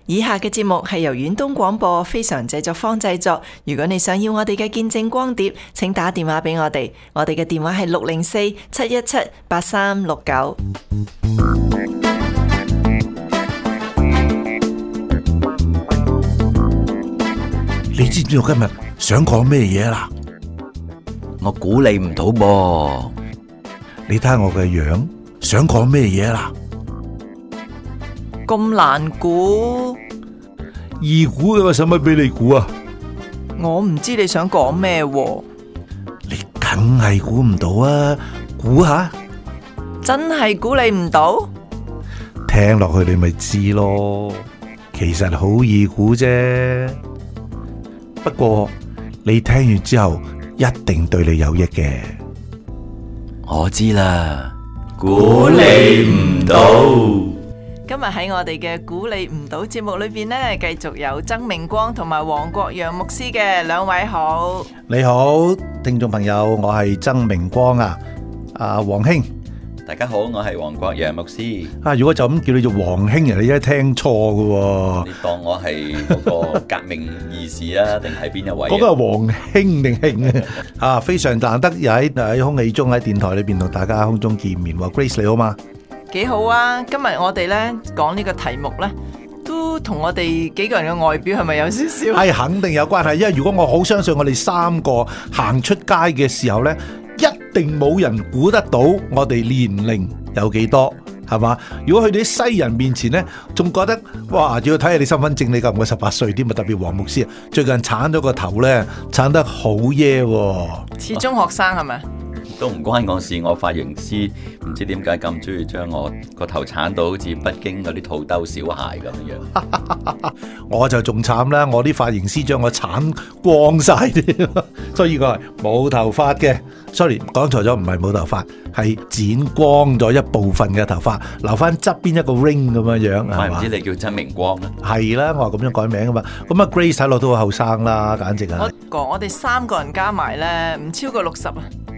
以下嘅節目係由遠東廣播非常製作坊製作。如果你想要我哋嘅見證光碟，請打電話俾我哋。我哋嘅電話係604-717-8369。 你知唔知我今日想講咩嘢啦？ 我估你唔到噃。 你睇下我嘅樣，想講咩嘢啦？ 咁難估， 易估嘅，我使乜俾你估啊？ 我唔知你想講咩喎。 你梗係估唔到啊！估下， 真係估你唔到？ 聽落去你咪知咯。其實好易估啫，不過你聽完之後一定對你有益嘅。 我知啦，估你唔到。 今日喺我哋嘅估你唔到節目裏邊呢，繼續有曾明光同埋黃國陽牧師嘅，兩位好。 你好，聽眾朋友，我係曾明光啊，黃兄。 大家好，我係黃國陽牧師。 如果就咁叫你做黃兄，你一聽錯㗎。 你當我係嗰個革命義士啊，定係邊一位？ 嗰個係黃兄定兄啊？非常難得又喺空氣中喺電台裏邊同大家空中見面。Grace 你好嗎？ 幾好啊！今日我哋咧講呢個題目咧，都同我哋幾個人嘅外表係咪有少少？係肯定有關係，因為如果我好相信我哋三個行出街嘅時候咧，一定冇人估得到我哋年齡有幾多，係嘛？如果去到啲西人面前咧，仲覺得哇，要睇下你身份證，你夠唔夠18歲添啊？特別黃牧師啊，最近鏟咗個頭咧，鏟得好耶喎， 似中學生係咪？ 都唔關我事，我髮型師唔知點解咁中意將我個頭鏟到好似北京嗰啲土兜小孩咁樣。 我就仲慘啦，我啲髮型師將我鏟光晒啲，所以我係冇頭髮嘅。Sorry， 講錯咗，唔係冇頭髮，係剪光咗一部分嘅頭髮，留翻側邊一個 ring 咁樣樣。 係唔知你叫曾明光啦？ 係啦，我話咁樣改名噶嘛。咁啊 Grace 睇落都好後生啦，簡直啊！ 我哋三個人加埋咧，唔超過60啊。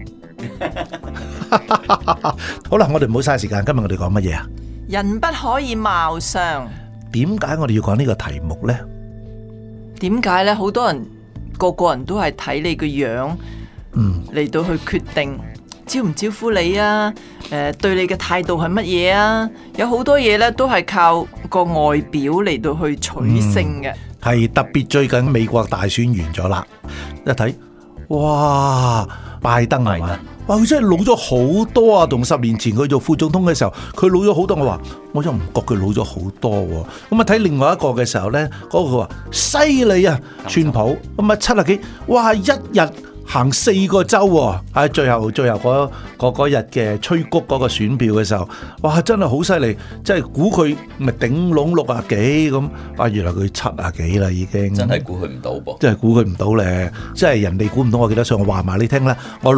好啦，我哋唔好嘥時間，今日我哋講乜嘢啊？ 人不可以貌相。 點解我哋要講呢個題目呢？ 點解呢？好多人個人都係睇你個樣，嚟到去決定招唔招呼你啊？對你嘅態度係乜嘢啊？有好多嘢呢都係靠個外表嚟到去取勝嘅。 係特別最近美國大選完咗啦，一睇哇，拜登係嘛？哇！佢真係老咗好多啊！同10年前佢做副總統嘅時候，佢老咗好多。我又唔覺佢老咗好多喎。咁啊睇另外一個嘅時候咧，嗰個話犀利啊，川普咁啊70幾，哇！一日行4個州喎，喺最後嗰日嘅催谷嗰個選票嘅時候，哇！真係好犀利，即係估佢咪頂籠60幾咁，哇！原來佢70幾啦已經， 真係估佢唔到噃， 真係估佢唔到咧，即係人哋估唔到我幾多歲，我話埋你聽啦，我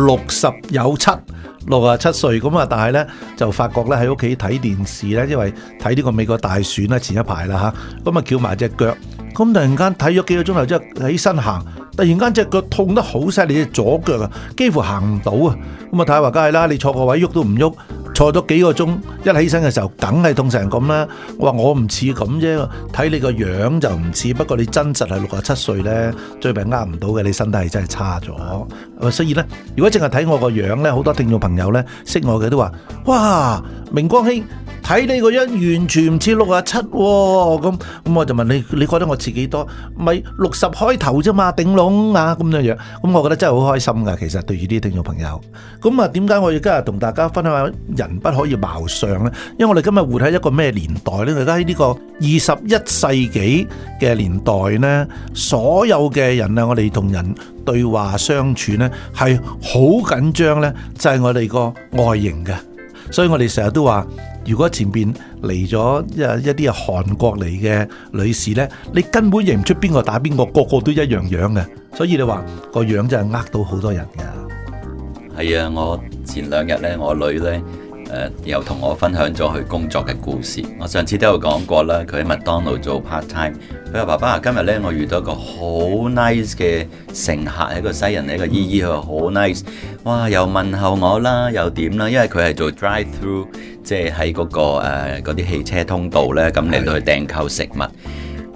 67歲咁啊，但係咧就發覺咧喺屋企睇電視咧，因為睇呢個美國大選咧前一排啦嚇，咁啊翹埋隻腳，咁突然間睇咗幾個鐘頭之後起身行。突然間隻腳痛得好犀利，隻左腳啊幾乎行唔到啊！咁啊太話梗係啦，你坐個位喐都唔喐，坐咗幾個鐘，一起身嘅時候梗係痛成咁啦。我話我唔似咁啫，睇你個樣就唔似，不過你真實係67歲咧，最弊呃唔到嘅，你身體係真係差咗。所以咧，如果淨係睇我個樣咧，好多聽眾朋友咧識我嘅都話：哇，明光兄！睇你個樣完全唔似67喎，咁我就問你，你覺得我似幾多？咪60開頭啫嘛，頂籠啊咁樣樣。咁我覺得真係好開心噶，其實對住啲聽眾朋友。咁啊，點解我而家同大家分享下人不可以貌相呢？因為我哋今日活喺一個咩年代呢？而家喺呢個21世紀嘅年代呢，所有嘅人啊，我哋同人對話相處呢，係好緊張呢，就係我哋個外形嘅。所以我哋成日都話，如果前邊嚟咗一啲韓國嚟嘅女士呢，你根本認唔出邊個打邊個，個個都一樣樣嘅。所以你話個樣真係呃到好多人㗎。 係啊，我前2日呢，我女呢又同我分享咗佢工作嘅故事。我上次都有講過啦，佢喺麥當勞做 part time。佢話爸爸，今日呢，我遇到一個好 nice 嘅乘客，係一個西人，係一個姨姨，佢話好 nice。哇，又問候我啦，又點啦？因為佢係做 drive through，即係喺嗰個嗰啲汽車通道呢，咁嚟到去訂購食物。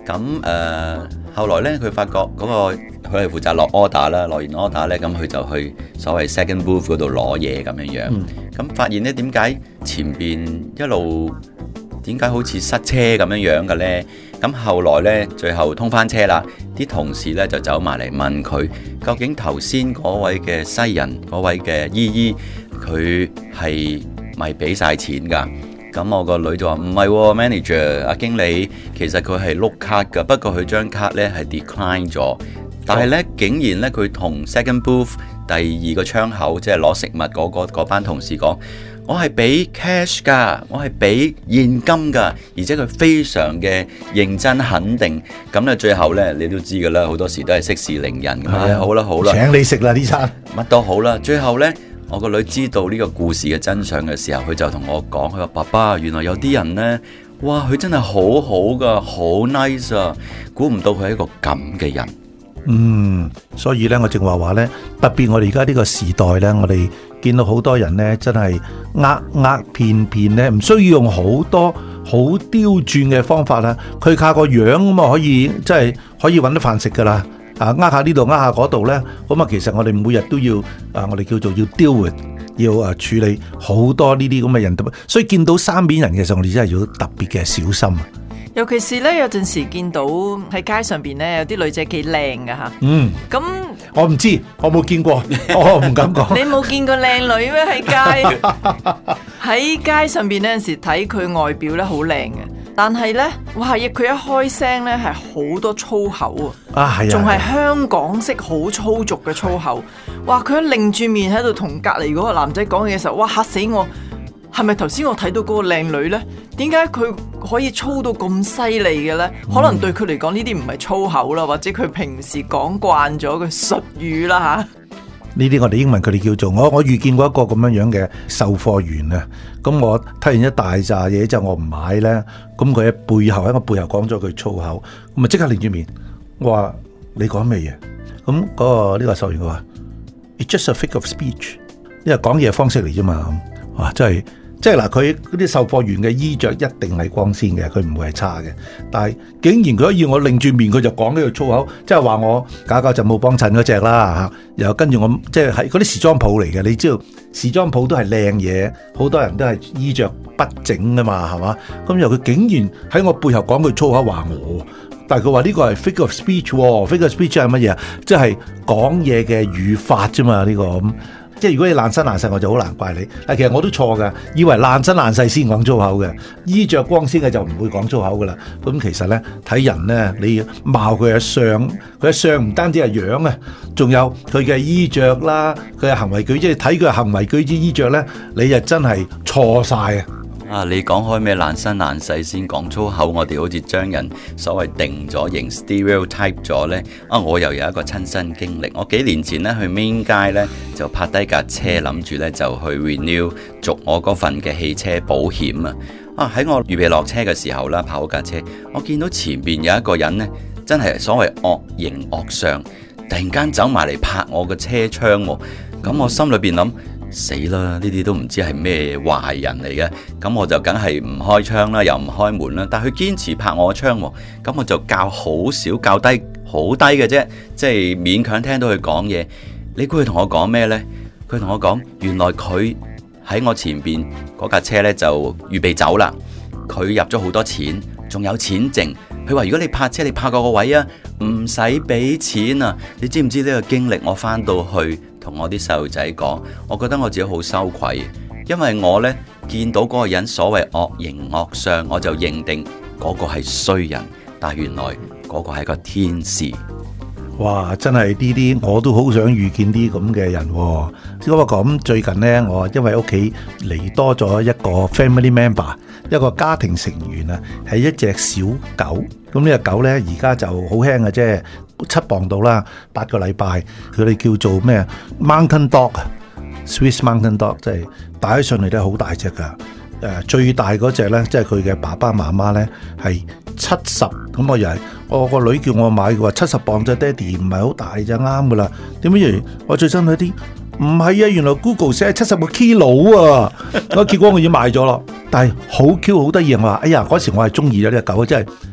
咁後來咧，佢發覺嗰個佢係負責落 order 啦，落完 order 咧，咁佢就去所謂 second booth 嗰度攞嘢咁樣樣。咁發現咧，點解前邊一路點解好似塞車咁樣樣嘅咧？咁後來咧，最後通翻車啦，啲同事咧就走埋嚟問佢，究竟頭先嗰位嘅西人嗰位嘅姨姨，佢係咪俾晒錢㗎？咁我個女就話唔係，manager 阿經理，其實佢係碌卡㗎，不過佢張卡咧係 decline 咗，但係咧竟然咧佢同 second booth 第二個窗口即係攞食物嗰班同事講，我係俾 cash 㗎，我係俾現金㗎，而且佢非常嘅認真肯定。咁咧最後咧你都知㗎啦，好多時都係息事寧人咁。好啦好啦， 請你食啦呢餐， 乜都好啦。最後咧，我個女知道呢個故事嘅真相嘅時候，佢就同我講，佢話爸爸，原來有啲人呢，哇，佢真係好好噶，好 nice 啊，估唔到佢係一個咁嘅人。 所以呢，我正話呢，特別我哋而家呢個時代呢，我哋見到好多人呢，真係騙呢，唔需要用好多好刁鑽嘅方法啦，佢靠個樣咁啊，可以即係可以揾得飯食噶啦。呃下呢度，呃下嗰度呢，咁啊，其實我哋每日都要我哋叫做要 deal with，要處理好多呢啲咁嘅人，所以見到三面人嘅時候，我哋真係要特別嘅小心。 尤其是咧，有陣時見到喺街上邊咧，有啲女仔幾靚㗎吓。咁我唔知，我冇見過，我唔敢講。 你冇見過靚女咩？喺街喺街上邊呢，有陣時睇佢外表咧好靚嘅，但係咧，哇！佢一開聲咧係好多粗口啊，係啊，仲係香港式好粗俗嘅粗口。哇！佢一擰住面喺度同隔籬嗰個男仔講嘢嘅時候，哇！嚇死我！係咪頭先我睇到嗰個靚女呢？點解佢可以粗到咁犀利嘅呢？可能對佢嚟講呢啲唔係粗口啦，或者佢平時講慣咗嘅術語啦吓。 呢啲我哋英文佢哋叫做我遇見過一個咁樣嘅售貨員啊。咁我睇完一大扎嘢之後我唔買呢。咁佢喺我背後講咗句粗口，咁啊即刻擰住面，我話你講咩嘢？咁呢個售貨員佢話 It's just a figure of speech， 因為講嘢方式嚟啫嘛。哇，真係〜即係嗱，佢嗰啲售貨員嘅衣着一定係光鮮嘅，佢唔會係差嘅。但係竟然佢可以我擰住面，佢就講呢個粗口，即係話我搞就冇幫襯嗰隻啦嚇。又跟住我即係喺嗰啲時裝鋪嚟嘅，你知道時裝鋪都係靚嘢，好多人都係衣着不整噶嘛，係嘛？咁又佢竟然喺我背後講句粗口話我，但係佢話呢個係 figure of speech，figure of speech 係乜嘢啊？即係講嘢嘅語法啫嘛，呢個咁。即係如果你爛身爛世，我就好難怪你。但其實我都錯㗎，以為爛身爛世先講粗口嘅，衣着光鮮嘅就唔會講粗口㗎啦。咁其實咧睇人咧，你貌佢嘅相，佢嘅相唔單止係樣啊，仲有佢嘅衣着啦，佢嘅行為舉止，睇佢嘅行為舉止衣着咧，你就真係錯晒啊！ 你講開咩爛身爛世先講粗口，我哋好似將人所謂定咗型 stereotype 咗呢。我又有一個親身經歷，我幾年前呢去 Main 街呢，就泊低架車，諗住呢就去 renew 續我嗰份嘅汽車保險啊！喺我預備落車嘅時候啦，跑架車，我見到前邊有一個人呢，真係所謂惡形惡相，突然間走埋嚟拍我個車窗喎，咁我心裏邊諗，死啦！呢啲都唔知係咩壞人嚟嘅，咁我就梗係唔開窗啦，又唔開門啦。但係佢堅持拍我窗，咁我就較好少，較低好低嘅啫，即係勉強聽到佢講嘢。你估佢同我講咩呢？佢同我講，原來佢喺我前邊嗰架車呢，就預備走啦。佢入咗好多錢，仲有錢剩。佢話如果你泊車，你泊個位啊，唔使俾錢啊。你知唔知呢個經歷？我翻到去同我啲細路仔講，我覺得我自己好羞愧，因為我呢見到嗰個人所謂惡形惡相，我就認定嗰個係衰人，但原來嗰個係個天使。 哇！真係呢啲我都好想遇見啲咁嘅人喎。只不過咁最近呢，我因為屋企嚟多咗一個 family member， 一個家庭成員啊，係一隻小狗。咁呢隻狗呢，而家就好輕嘅啫，7磅到啦，8個禮拜。佢哋叫做咩 Mountain Dog，Swiss Mountain Dog， 即係帶起上嚟都好大隻噶。最大嗰隻呢，即係佢嘅爸爸媽媽呢，係70。咁我又係我個女叫我買嘅話70磅啫，爹哋唔係好大就啱噶啦。點解我最新睇啲唔係啊？原來 Google 寫係70個 kilo 啊！我結果我已經買咗咯。但係好 Q 好得意，我話哎呀嗰時我係中意咗呢隻狗，真係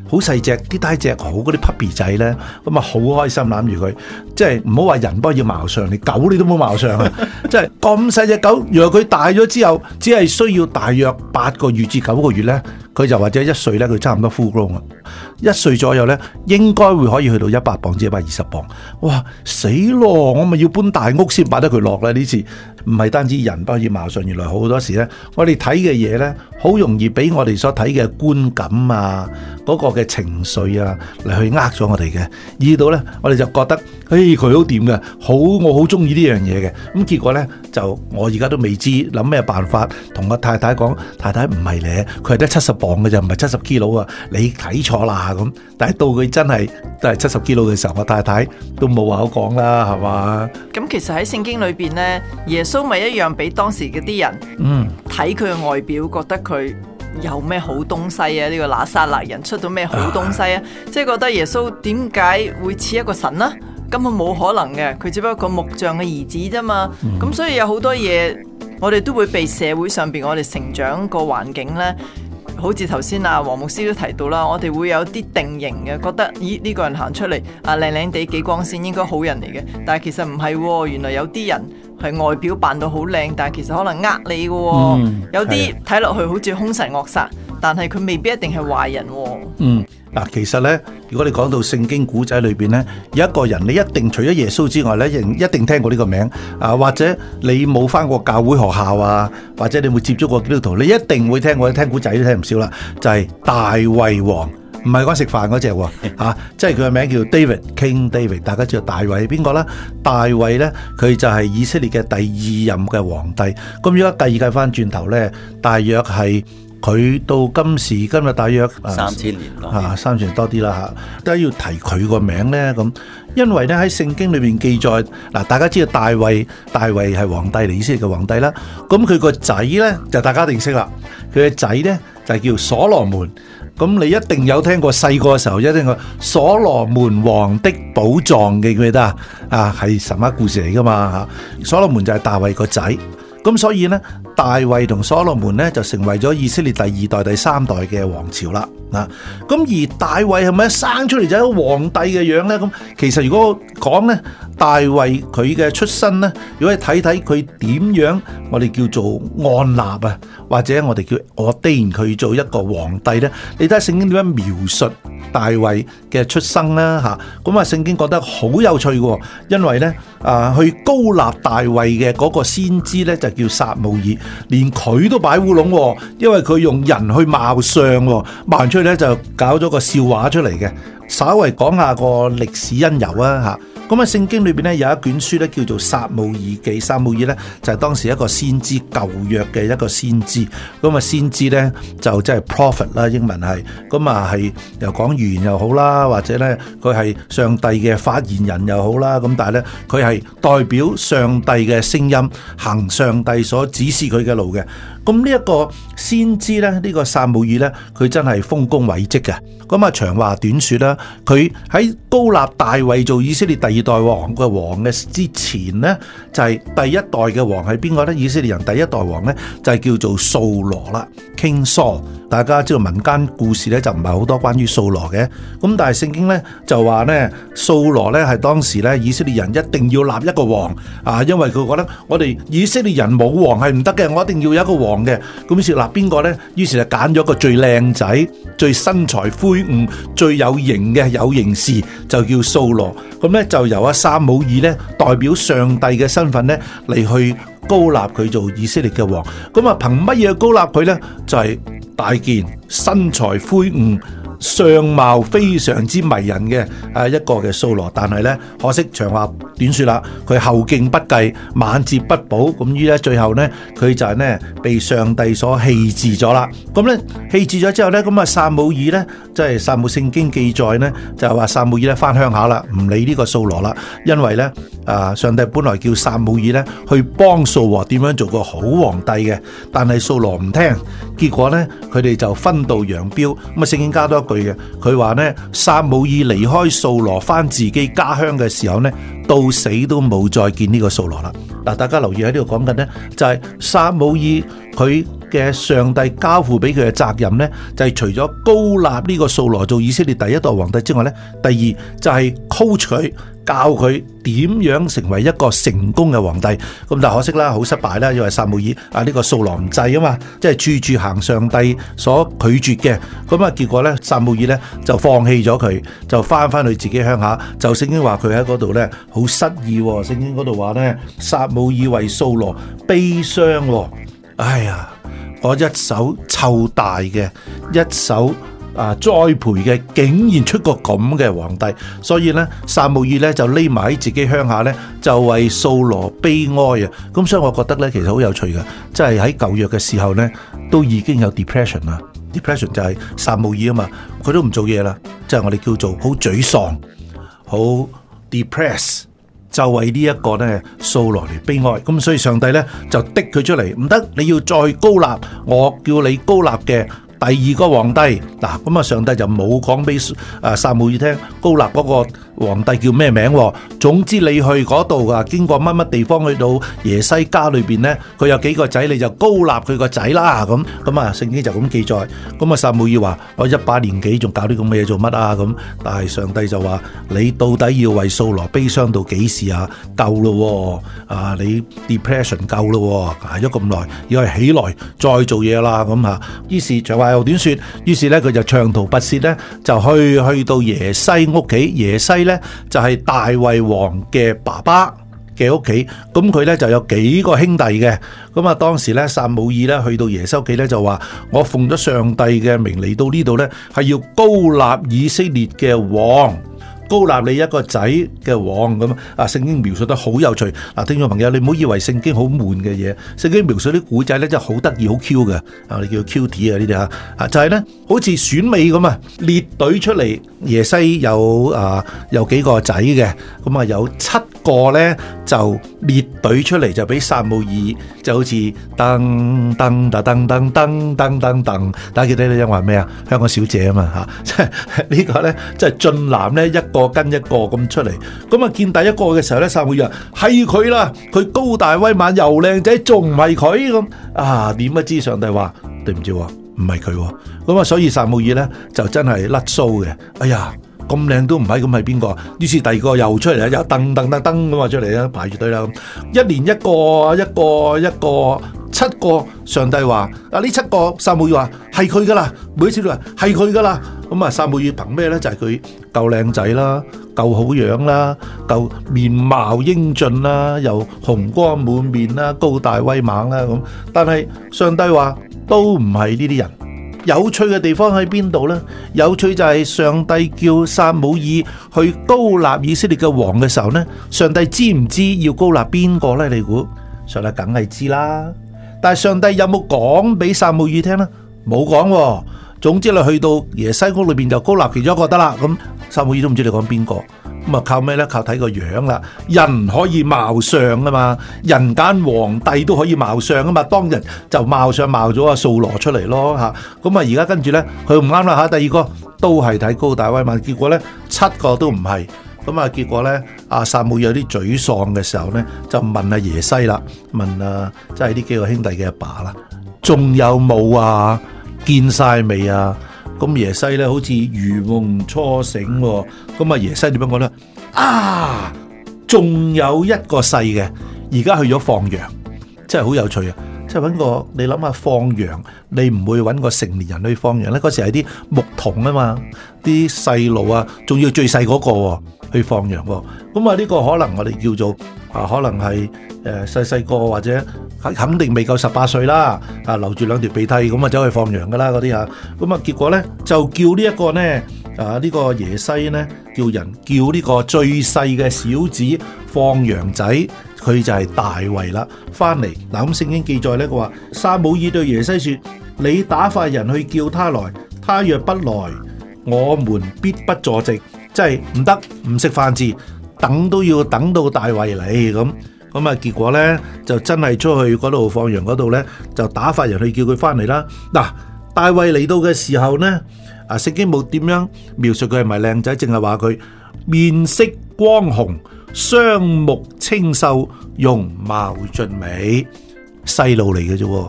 好細隻，啲大隻好嗰啲 puppy 仔咧，咁啊好開心攬住佢，即係唔好話人幫要貌相，你狗你都冇貌相啊！即係咁細隻狗，原來佢大咗之後，只係需要大約8個月至9個月咧，佢就或者1歲咧，佢差唔多 full grown 啊！1歲左右咧，應該會可以去到100磅至120磅。哇！死咯！我咪要搬大屋先擺得佢落啦！呢次唔係單止人不可以貌相，原來好多時咧，我哋睇嘅嘢咧，好容易俾我哋所睇嘅觀感啊，嗰個嘅情緒啊嚟去咗我哋嘅，以到咧我哋就覺得，佢好掂嘅，我好中意呢樣嘢嘅。咁結果咧就我而家都未知諗咩辦法同我太太講，太太唔係咧，佢係得70磅嘅就唔係70 kg 啊，你睇錯啦咁。但係到佢真係都係70 kg嘅時候，我太太都冇話好講啦，係嘛？ 咁其實喺聖經裏邊咧，耶穌咪一樣俾當時嗰啲人睇佢嘅外表，覺得佢有咩好東西啊？呢個拿撒勒人出到咩好東西啊？即係覺得耶穌點解會似一個神啊？根本冇可能嘅，佢只不過個木匠嘅兒子啫嘛。咁所以有好多嘢，我哋都會被社會上邊我哋成長個環境呢，好似頭先阿黃牧師都提到啦，我哋會有啲定型嘅，覺得咦呢個人行出嚟靚靚地幾光鮮，應該好人嚟嘅。但係其實唔係喎，原來有啲人係外表扮到好靚，但係其實可能呃你嘅喎。有啲睇落去好似兇神惡煞，但係佢未必一定係壞人喎。 嗱，其實咧，如果你講到聖經古仔裏邊咧，有一個人你一定除咗耶穌之外咧，一定聽過呢個名啊，或者你冇返過教會學校啊，或者你會接觸過基督徒，你一定會聽過，聽古仔都聽唔少啦，就係大衛王，唔係講食飯嗰隻喎，即係佢嘅名叫 David King David， 大家知道大衛係邊個啦？大衛咧，佢就係以色列嘅第2任嘅皇帝。咁如果計翻轉頭咧，大約係佢到今時今日大約 3000年咯 ，3000年多啲啦嚇，都要提佢個名咧咁，因為咧喺聖經裏邊記載，嗱大家知道大衛係皇帝嚟，以色列嘅皇帝啦，咁佢個仔咧就大家一定識啦，佢嘅仔咧就叫所羅門，咁你一定有聽過細個嘅時候一定個所羅門王的寶藏，記唔記得啊？係神話故事嚟噶嘛嚇，所羅門就係大衛個仔。咁所以咧，大衛同所羅門咧就成為咗以色列第2代、第3代嘅王朝啦。咁而大衛係咪一生出嚟就係個皇帝嘅樣咧？咁其實如果講咧，大衛佢嘅出身咧，如果你睇睇佢點樣，我哋叫做按立啊，或者我哋叫ordain佢做一個皇帝咧，你睇下聖經點樣描述大衛嘅出生啦嚇。咁聖經覺得好有趣嘅，因為咧去高立大衛嘅嗰個先知咧就叫撒母耳，連佢都擺烏龍，因為佢用人去貌相，貌出去咧就搞咗個笑話出嚟嘅。稍微講下個歷史因由啊嚇。咁喺聖經裏邊咧有一卷書咧叫做撒母耳記，撒母耳咧就係當時一個先知，舊約嘅一個先知。咁先知咧就即係 prophet 啦，英文係，咁係又講預言又好啦，或者咧佢係上帝嘅發言人又好啦，咁但係咧佢係代表上帝嘅聲音，行上帝所指示佢嘅路嘅。咁呢一個先知咧，呢個撒母耳咧，佢真係豐功偉績嘅。咁長話短說啦，佢喺高立大衛做以色列第2代王嘅之前咧，就係第1代嘅王係邊個咧？以色列人第1代王咧就係叫做掃羅啦 ，King Saul。大家知道民間故事咧就唔係好多關於掃羅嘅，咁但係聖經咧就話咧掃羅咧係當時咧以色列人一定要立一個王啊，因為佢覺得我哋以色列人冇王係唔得嘅，我一定要有一個王嘅。咁於是立邊個咧？於是就揀咗個最靚仔、最身材魁梧、最有型嘅有型士，就叫掃羅。咁咧就由撒母耳咧代表上帝嘅身份咧嚟去高立佢做以色列嘅王。咁憑乜嘢高立佢咧？就係大健、身材魁梧、相貌非常之迷人嘅一個嘅掃羅。但係咧可惜長話短說啦，佢後勁不繼，晚節不保，咁於咧最後咧佢就係咧被上帝所棄置咗啦。咁咧棄置咗之後咧，咁撒母耳咧即係撒母聖經記載咧就係話撒母耳咧翻鄉下啦，唔理呢個掃羅啦，因為咧上帝本來叫撒母耳咧去幫掃羅點樣做個好皇帝嘅，但係掃羅唔聽，結果咧佢哋就分道揚鑣。咁聖經加多一句嘅，佢話咧撒母耳離開掃羅翻自己家鄉嘅時候咧，到死都冇再見呢個掃羅啦。嗱，大家留意喺呢度講緊咧，就係撒母耳佢嘅上帝交付俾佢嘅責任呢，就係除咗高立呢個掃羅做以色列第一代皇帝之外呢，第二就係 coach 佢，教佢點樣成為一個成功嘅皇帝。咁但係可惜啦，好失敗啦，因為撒母耳呢個掃羅唔制啊嘛，即係處處行上帝所拒絕嘅。咁啊結果呢，撒母耳呢就放棄咗佢，就翻去自己鄉下。就聖經話佢喺嗰度呢好失意喎。聖經嗰度話呢，撒母耳為掃羅悲傷喎。哎呀，我一手湊大嘅，一手栽培嘅，竟然出個咁嘅皇帝，所以呢，撒母耳呢就匿埋喺自己鄉下呢，就為掃羅悲哀啊！咁所以我覺得呢，其實好有趣嘅，即係喺舊約嘅時候呢，都已經有 depression 啦。depression 就係撒母耳啊嘛，佢都唔做嘢啦，即係我哋叫做好沮喪，好 depress， 就為呢一個呢掃羅嚟悲哀。咁所以上帝呢就滴佢出嚟，唔得，你要再高立，我叫你高立嘅第二個皇帝。嗱，咁啊上帝就冇講俾撒母耳聽高立嗰個皇帝叫咩名。總之你去嗰度啊，經過乜乜地方去到耶西家裏邊呢，佢有幾個仔，你就高立佢個仔啦。咁啊聖經就咁記載。咁啊撒母耳話：我100年幾仲搞啲咁嘅嘢做乜啊？咁但係上帝就話：你到底要為掃羅悲傷到幾時啊？夠咯，你 depression 夠咯，挨咗咁耐，要係起來再做嘢啦。咁啊，於是長話又短說，於是咧佢就長途跋涉咧，就去到耶西屋企。耶西咧就係大衛王嘅爸爸嘅屋企，咁佢咧就有幾個兄弟嘅。咁啊當時咧撒母耳咧去到耶西屋企咧就話：我奉咗上帝嘅名嚟到呢度咧，係要高立以色列嘅王，高立你一個仔嘅王。咁聖經描述得好有趣。聽眾朋友，你唔好以為聖經好悶嘅嘢，聖經描述啲古仔咧真係好得意好 Q 嘅，你叫 Q.T. 啊呢啲就係咧好似選美咁啊，列隊出嚟。耶西有幾個仔嘅，咁啊有7個咧就列隊出嚟，就俾撒母耳，就好似噔噔噔噔噔噔噔噔噔，大家記得呢話咩啊？香港小姐啊嘛即係呢個咧即係俊男咧一個跟一個咁出嚟。咁啊見第一個嘅時候咧，撒母耳話係佢啦，佢高大威猛又靚仔，仲唔係佢咁啊？點不知上帝話對唔住，唔係佢。咁啊所以撒母耳咧就真係甩鬚嘅。哎呀，咁靚都唔係，咁係邊個？於是第二個又出嚟啦，又噔噔噔噔咁啊出嚟啦，排住隊啦。一連一個7個，上帝話呢7個撒母耳話係佢噶啦，每一次都話係佢噶啦。咁啊撒母耳憑咩咧？就係佢夠靚仔啦，夠好樣啦，夠面貌英俊啦，又紅光滿面啦，高大威猛啦咁。但係上帝話都唔係呢啲人。有趣嘅地方喺邊度呢？有趣就係上帝叫撒母耳去高立以色列嘅王嘅時候呢，上帝知唔知要高立邊個呢？你估上帝梗係知啦，但係上帝有冇講俾撒母耳聽呢？冇講。總之你去到耶西屋裏邊就高立其中一個得啦。咁撒母耳都唔知你講邊個。咁啊靠咩呢？靠睇個樣啦。人可以貌相啊嘛，人間皇帝都可以貌相啊嘛。當日就貌相貌咗掃羅出嚟咯吓。咁啊而家跟住呢，佢唔啱啦吓。第二個都係睇高大威猛，結果呢7個都唔係。咁啊結果呢，撒母耳有啲沮喪嘅時候呢，就問阿耶西啦，問即係呢幾個兄弟嘅阿爸啦，仲有冇啊？見晒未啊？咁耶西咧好似如夢初醒。咁耶西點樣講咧？仲有一個細嘅，而家去咗放羊，真係好有趣啊！即係搵個，你諗下放羊，你唔會搵個成年人去放羊咧。嗰時係啲牧童啊嘛，啲細路啊，仲要最細嗰個去放羊。咁呢個可能我哋叫做可能係細個或者肯定未夠18歲啦，留住2條鼻涕咁走去放羊噶啦嗰啲吓。咁結果咧就叫呢一個咧呢個耶西咧叫人叫呢個最細嘅小子放羊仔，佢就係大衛啦，翻嚟。咁聖經記載咧，佢話撒母耳對耶西說：你打發人去叫他來，他若不來，我們必不坐席。即係唔得，唔食飯字，等都要等到大衛嚟咁。結果咧就真係出去嗰度放羊嗰度咧，就打發人去叫佢翻嚟啦。大衛嚟到嘅時候咧，聖經冇點樣描述佢係咪靚仔，淨係話佢面色光紅，雙目清秀，容貌俊美，細路嚟嘅啫。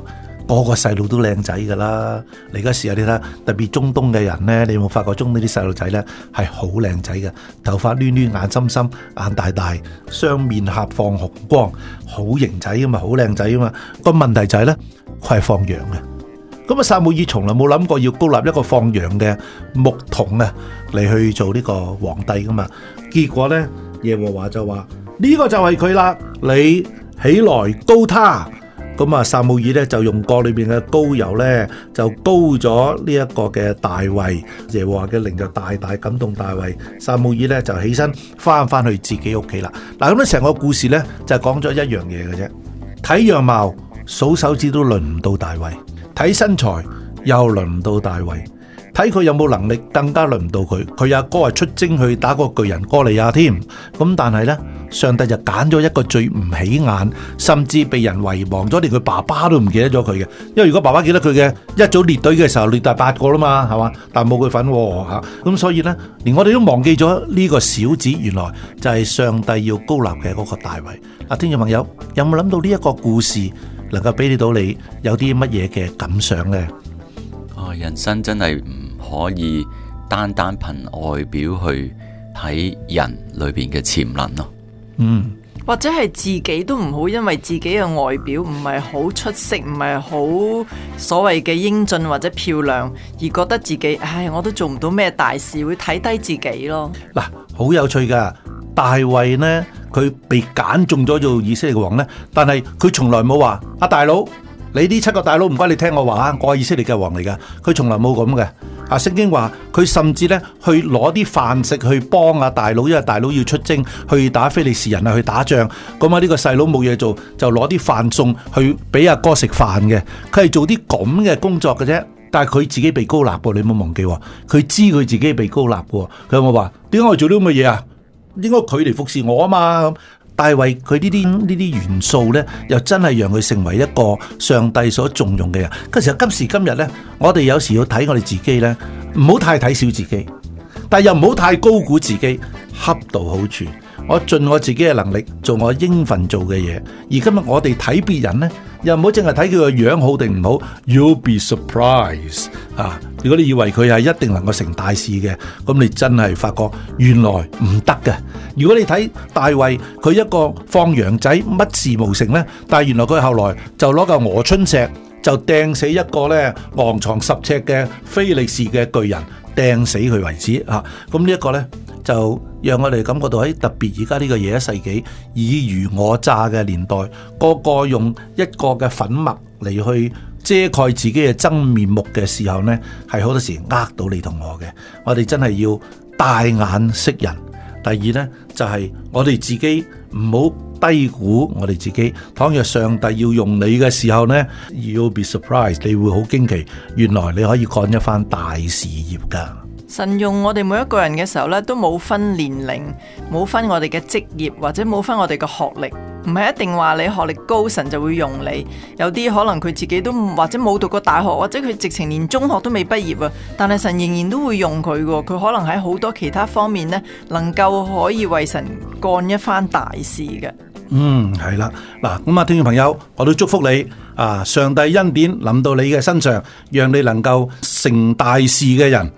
個個細路都靚仔噶啦。你而家試下你睇下，特別中東嘅人呢，你有冇發覺中東啲細路仔呢係好靚仔嘅，頭髮攣攣，眼深深，眼大大，雙面頰放紅光，好型仔噶嘛，好靚仔噶嘛。個問題就係呢，佢係放羊嘅。咁啊，撒母耳從來冇諗過要膏立一個放羊嘅牧童啊嚟去做呢個皇帝噶嘛。結果呢，耶和華就話呢個就係佢啦，你起來膏他。咁啊，撒母耳咧就用國裏邊嘅膏油咧，就膏咗呢一個嘅大衛。耶和華嘅靈就大大感動大衛。撒母耳咧就起身翻去自己屋企啦。嗱，咁咧成個故事咧就係講咗一樣嘢嘅啫。睇樣貌數手指都輪唔到大衛，睇身材又輪唔到大衛，睇佢有冇能力更加輪唔到佢。佢阿哥係出征去打個巨人哥利亞添。咁但係咧，上帝就揀咗一個最唔起眼，甚至被人遺忘咗，連佢爸爸都唔記得咗佢嘅。因為如果爸爸記得佢嘅，一早列隊嘅時候列第8個啦嘛，係嘛？但冇佢份吓。咁所以呢，連我哋都忘記咗呢個小子，原來就係上帝要膏立嘅嗰個大衛。聽眾朋友，有冇諗到呢一個故事能夠俾到你有啲乜嘢嘅感想呢？ 人生真係唔可以單單憑外表去睇人裏邊嘅潛能咯。 或者係自己都唔好因為自己嘅外表唔係好出色，唔係好所謂嘅英俊或者漂亮，而覺得自己我都做唔到咩大事，會睇低自己咯。 嗱，好有趣噶，大衛呢，佢被揀中咗做以色列嘅王呢，但係佢從來冇話大佬，你呢7個大佬唔該你聽我話，我係以色列嘅王嚟噶，佢從來冇咁嘅。聖經話佢甚至咧去攞啲飯食去幫大佬，因為大佬要出征去打非利士人去打仗。咁啊，呢個細佬冇嘢做，就攞啲飯餸去俾阿哥食飯嘅。佢係做啲咁嘅工作嘅啫。但係佢自己被膏立喎，你唔好忘記喎。佢知佢自己被膏立喎。佢有冇話點解我做啲咁嘅嘢啊？應該佢嚟服侍我啊嘛。咁大衛佢呢啲元素咧，又真係讓佢成為一個上帝所重用嘅人。其實今時今日咧，我哋有時要睇我哋自己咧，唔好太睇小自己，但又唔好太高估自己，恰到好處。我盡我自己嘅能力做我應份做嘅嘢。而今日我哋睇別人呢，又唔好淨係睇佢個樣好定唔好。You'll be surprised 如果你以為佢係一定能夠成大事嘅，咁你真係發覺原來唔得嘅。如果你睇大衛，佢一個放羊仔乜事無成呢，但係原來佢後來就攞嚿鵝春石就掟死一個咧昂藏10尺嘅非利士嘅巨人，掟死佢為止。咁呢一個呢，就讓我哋感覺到喺特別而家呢個21世紀爾虞我詐嘅年代，個個用一個嘅粉墨嚟去遮蓋自己嘅真面目嘅時候呢，係好多時呃到你同我嘅。我哋真係要大眼識人。第二呢，就係我哋自己唔好低估我哋自己。倘若上帝要用你嘅時候呢， You'll be surprised， 你會好驚奇，原來你可以幹一番大事業噶。 神用我哋每一個人嘅時候咧，都冇分年齡，冇分我哋嘅職業，或者冇分我哋嘅學歷，唔係一定話你學歷高，神就會用你。有啲可能佢自己都或者冇讀過大學，或者佢直情連中學都未畢業啊，但係神仍然都會用佢嘅。佢可能喺好多其他方面呢，能夠可以為神幹一番大事嘅。 係啦，嗱，咁聽眾朋友，我都祝福你上帝恩典臨到你嘅身上，讓你能夠成大事嘅人。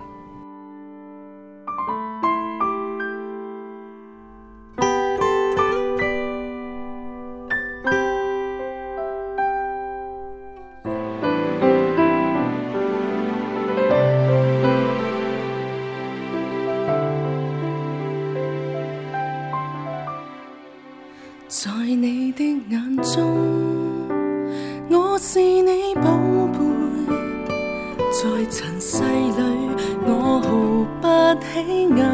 在你的眼中，我是你寶貝，在塵世裏我毫不起眼，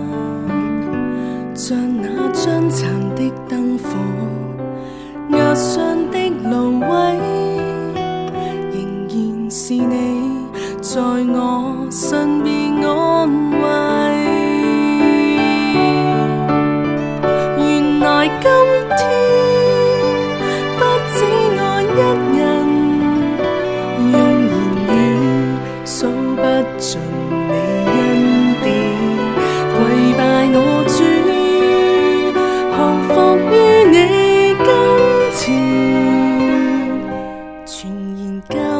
像那將殘的燈火，壓傷的蘆葦，仍然是你在我身邊安慰。原來今天不只愛一人，用言語數不盡你恩典，跪拜我主，降服於你跟前，全然交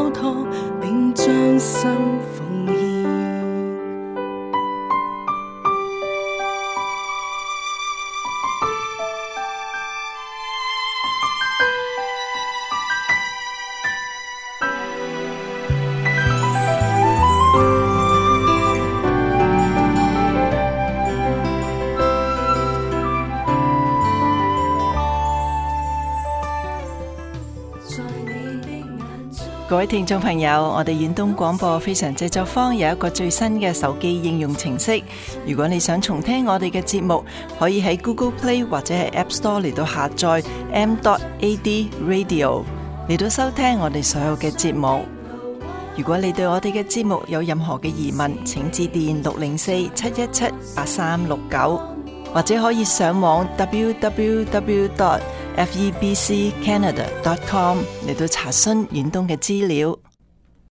各位聽眾朋友，我哋遠東廣播非常製作坊有一個最新嘅手機應用程式，如果你想重聽我哋嘅節目，可以喺 Google Play 或者係 App Store 嚟到下載 m.ad radio 嚟到收聽我哋所有嘅節目。如果你對我哋嘅節目有任何嘅疑問，請致電604-717-8369，或者可以上網 www.febccanada.com 嚟到查詢遠東嘅資料。